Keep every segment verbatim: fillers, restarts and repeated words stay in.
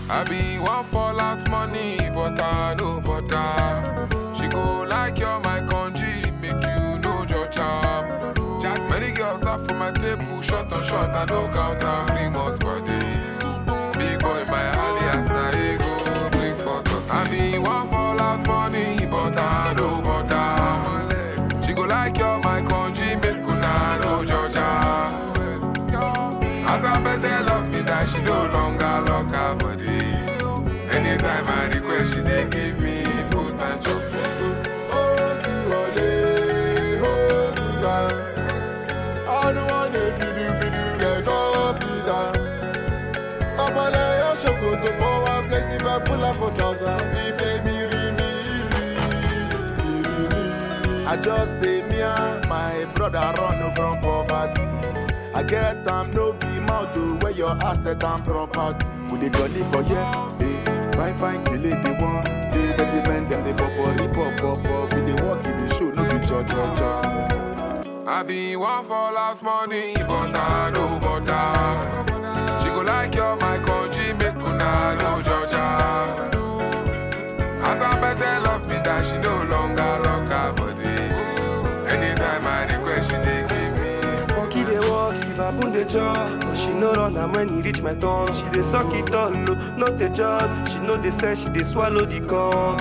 I be one for last money, but I know butter. She go like you're my country, make you know your charm. Just many girls laugh for my table, shot on shot, I look out and bring us body. Big boy, my alias, na ego, bring photo. I be one for last money, but I know butter. She go like you're my country, make you know your charm. As I better love me that she no longer lock her body. Anytime I request she they give me food and chocolate. Oh, to ole, hold me down. I don't want to be do be do get up me down. I'm on a show go to for one place if I pull up for trousers. If they me me I just stay me and my brother run from poverty. I get them no be mouth to where your asset and property. Would they jolly for yeah? They fine fine kill it they want. They let the men them they pop up, pop pop pop. We they walk in the show no be cho cho cho. I be one for last money, but I know butter. She go like you're my country, make una know Georgia. As I better love me that she no longer lock her body. Anytime I request she they give me. Monkey they walk, if I put the jaw, but she no run and when he reach my tongue, she dey suck it all low, not the judge. She know the sense, she dey swallow the gum.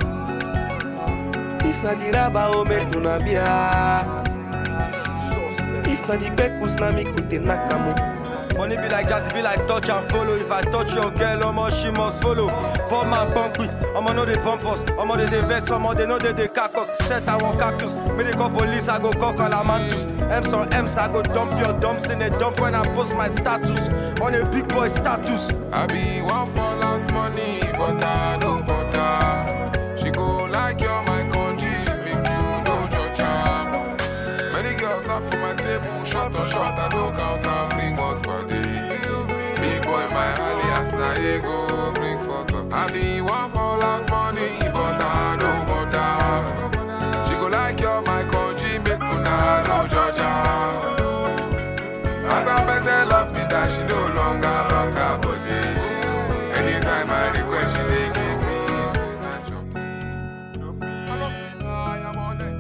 If na the raba o make una bia. If na the bekus na me could dey knock am. Money be like jazz, be like touch and follow. If I touch your girl, omo she must follow. Pump man pump me, omo no they pump us. Omo they dey vex, omo they know they dey cack us. Set I want cactus, me they call police, I go call calamantus. M's on M's, I go dump your dumps in a dump when I post my status. On a big boy status. I be one for last money, but I know butter. She go like you're my country, make you know your charm. Many girls laugh for my table, shot on shot, I look out and bring us body. Big boy, my alias, na ego, bring photo. I be one for last money, but I know butter. She go like you're my country, make you know Georgia. As I better love me that she no longer lock her body. Anytime I request she they give me food and chocolate. I love you, I am on that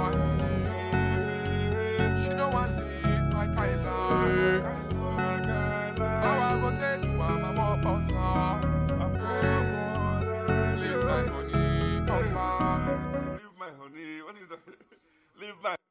side. She don't want to leave my Kyla. How I go take you, I'm up on that. Leave my honey, come back. Leave my honey, what is that? Leave my